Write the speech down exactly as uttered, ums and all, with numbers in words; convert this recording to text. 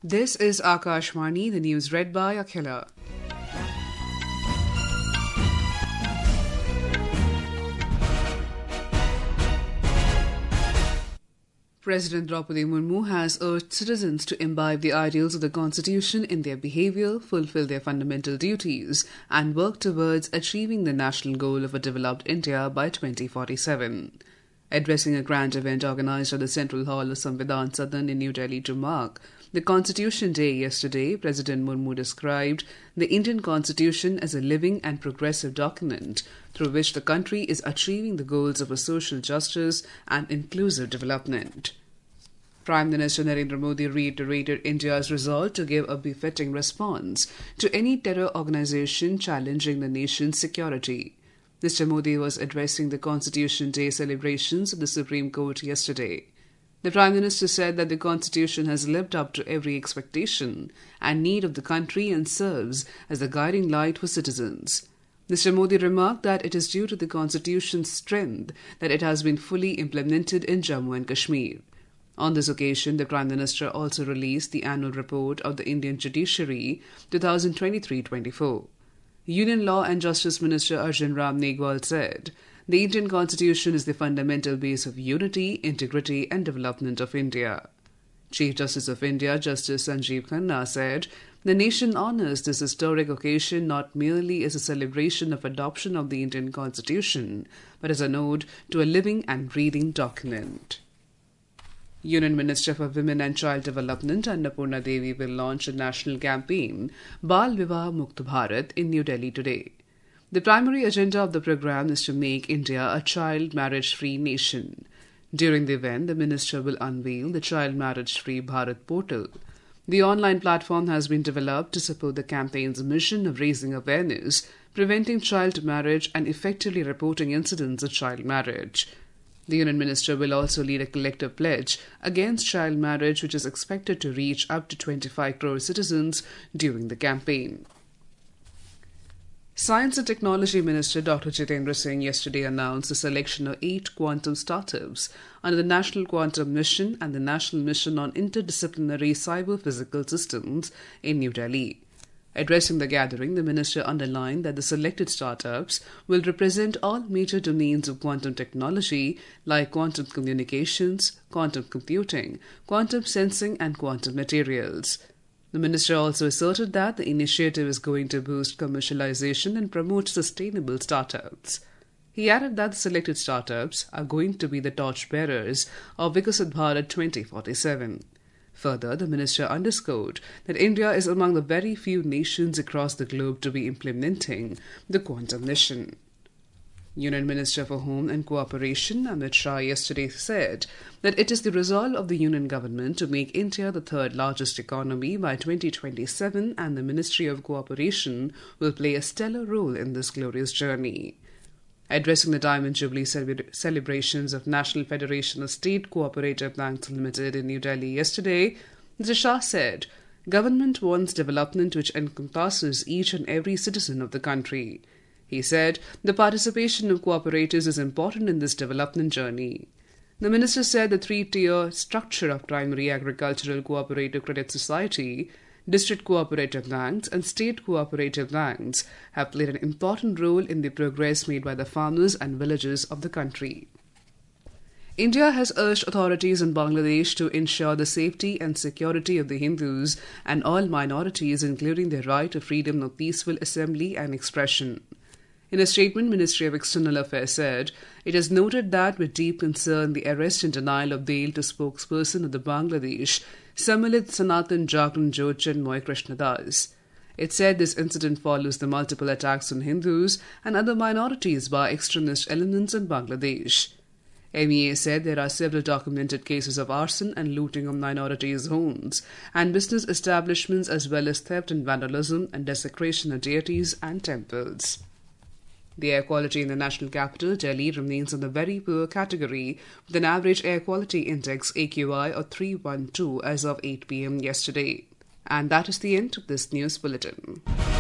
This is Akashvani, the news read by Akhila. President Draupadi Murmu has urged citizens to imbibe the ideals of the Constitution in their behaviour, fulfil their fundamental duties, and work towards achieving the national goal of a developed India by twenty forty-seven. Addressing a grand event organised at the Central Hall of Samvidhan Sadan in New Delhi to mark the Constitution Day yesterday, President Murmu described the Indian Constitution as a living and progressive document through which the country is achieving the goals of a social justice and inclusive development. Prime Minister Narendra Modi reiterated India's resolve to give a befitting response to any terror organisation challenging the nation's security. Mister Modi was addressing the Constitution Day celebrations of the Supreme Court yesterday. The Prime Minister said that the Constitution has lived up to every expectation and need of the country and serves as a guiding light for citizens. Mister Modi remarked that it is due to the Constitution's strength that it has been fully implemented in Jammu and Kashmir. On this occasion, the Prime Minister also released the annual report of the Indian Judiciary twenty twenty-three twenty-four. Union Law and Justice Minister Arjun Ram Meghwal said, the Indian Constitution is the fundamental base of unity, integrity and development of India. Chief Justice of India, Justice Sanjeev Khanna, said, the nation honours this historic occasion not merely as a celebration of adoption of the Indian Constitution, but as an ode to a living and breathing document. Union Minister for Women and Child Development Annapurna Devi will launch a national campaign, Bal Vivah Mukt Bharat, in New Delhi today. The primary agenda of the program is to make India a child marriage-free nation. During the event, the minister will unveil the Child Marriage-Free Bharat portal. The online platform has been developed to support the campaign's mission of raising awareness, preventing child marriage and effectively reporting incidents of child marriage. The Union Minister will also lead a collective pledge against child marriage, which is expected to reach up to twenty-five crore citizens during the campaign. Science and Technology Minister Doctor Jitendra Singh yesterday announced the selection of eight quantum startups under the National Quantum Mission and the National Mission on Interdisciplinary Cyber-Physical Systems in New Delhi. Addressing the gathering, the minister underlined that the selected startups will represent all major domains of quantum technology like quantum communications, quantum computing, quantum sensing and quantum materials. The minister also asserted that the initiative is going to boost commercialization and promote sustainable startups. He added that the selected startups are going to be the torchbearers of Viksit Bharat twenty forty-seven. Further, the minister underscored that India is among the very few nations across the globe to be implementing the quantum mission. Union Minister for Home and Cooperation Amit Shah yesterday said that it is the resolve of the Union government to make India the third largest economy by twenty twenty-seven, and the Ministry of Cooperation will play a stellar role in this glorious journey. Addressing the Diamond Jubilee celebra- celebrations of National Federation of State Cooperative Banks Limited in New Delhi yesterday, Mister Shah said, government wants development which encompasses each and every citizen of the country. He said, the participation of cooperatives is important in this development journey. The minister said the three-tier structure of primary agricultural cooperative credit society, district cooperative banks and state cooperative banks have played an important role in the progress made by the farmers and villagers of the country. India has urged authorities in Bangladesh to ensure the safety and security of the Hindus and all minorities, including their right to freedom of peaceful assembly and expression. In a statement, Ministry of External Affairs said, it has noted that with deep concern the arrest and denial of bail to spokesperson of the Bangladesh, Sammilit Sanatan Jagran Jyoth Chinmoy Krishnadas. It said this incident follows the multiple attacks on Hindus and other minorities by extremist elements in Bangladesh. M E A said there are several documented cases of arson and looting of minorities' homes and business establishments, as well as theft and vandalism and desecration of deities and temples. The air quality in the national capital, Delhi, remains in the very poor category, with an average air quality index A Q I of three hundred twelve as of eight p.m. yesterday. And that is the end of this news bulletin.